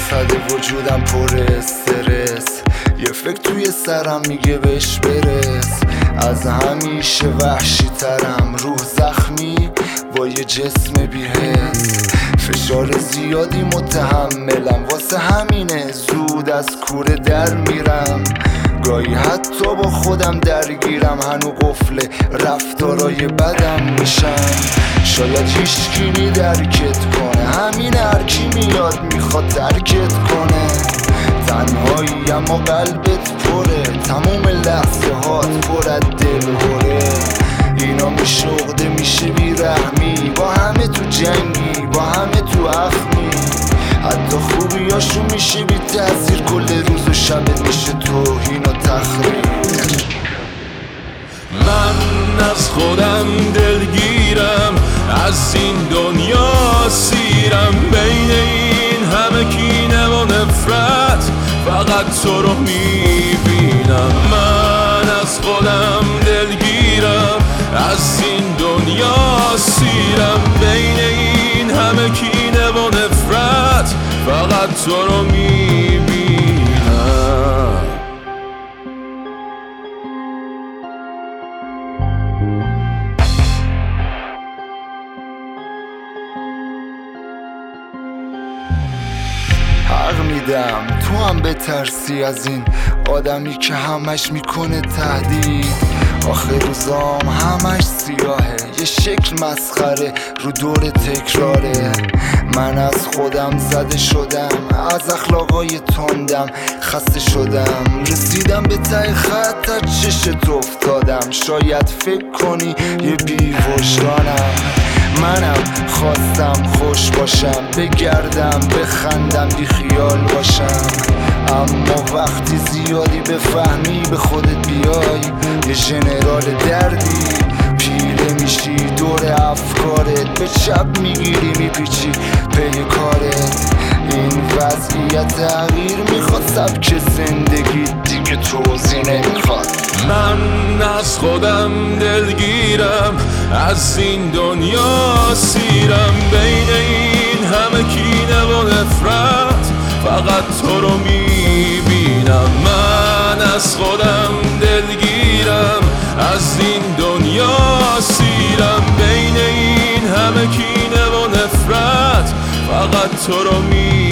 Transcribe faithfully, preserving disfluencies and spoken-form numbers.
درصد وجودم پر استرس، یه فکر توی سرم میگه بهش برس. از همیشه وحشی ترم، روح زخمی با یه جسم بی‌حس. فشار زیادی متحملم، واسه همینه زود از کوره در میرم. گاهی حتی با خودم درگیرم، هنو قفل رفتارای بدم میشم. شاید هیچکی درکت کنه، همین هرکی میاد میخواد درکت کنه. تنهایی اما قلبت پره، تموم لحظه هات پر از دلهوره. اینا میشه عقده، میشه بیرحمی، با همه تو جنگی، با همه تو اخمی. حتی خوبیاشو میشه بی تأثیر، کل روز و شبت میشه توهین و تخریب. من از خودم دلگیرم، از این دنیا سیرم. بین این همه کینه و نفرت فقط تو رو میبینم. من از خودم دلگیرم، از این دنیا سیرم. بین این همه کینه و نفرت فقط تو رو میبینم. حق میدم تو هم بترسی از این آدمی که همش میکنه تهدید. آخه روزام همش سیاهه، یه شکل مسخره رو دور تکراره. من از خودم زده شدم، از اخلاقای تندم خسته شدم. رسیدم به ته خط، از چشت افتادم. شاید فکر کنی یه بی‌وجدانم، منم خواستم خوش باشم، بگردم بخندم بی خیال باشم. اما وقتی زیادی بفهمی به خودت بیای، یه ژنرال دردی پیله میشی دور افکارت. به چپ میگیری میپیچی پی کارت. این وضعیت تغییر میخواد، سبک زندگی دیگه توضیح نمیخواد. من از خودم دلگیرم، از این دنیا سیرم. بین این همه کینه و نفرت فقط تو رو میبینم. من از خودم دلگیرم، از این دنیا سیرم. بین این همه کینه و نفرت فقط تو رو میبینم.